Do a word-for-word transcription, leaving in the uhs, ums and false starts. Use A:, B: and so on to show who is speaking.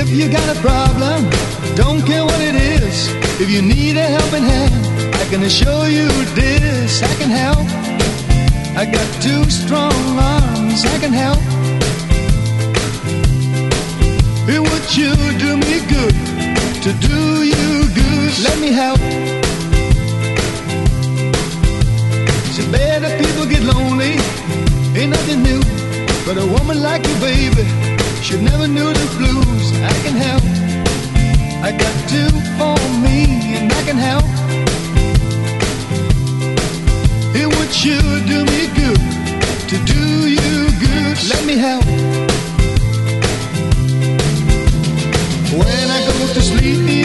A: If you got a problem, don't care what it is. If you need a helping hand, I can assure you this, I can help. I got two strong arms, I can help. It would sure do me good to do you good. Let me help. So better people get lonely, ain't nothing new. But a woman like you, baby, should never knew the blues. I can help. I got two for me, and I can help. It would sure do me good to do you good. Let me help. When I go to sleep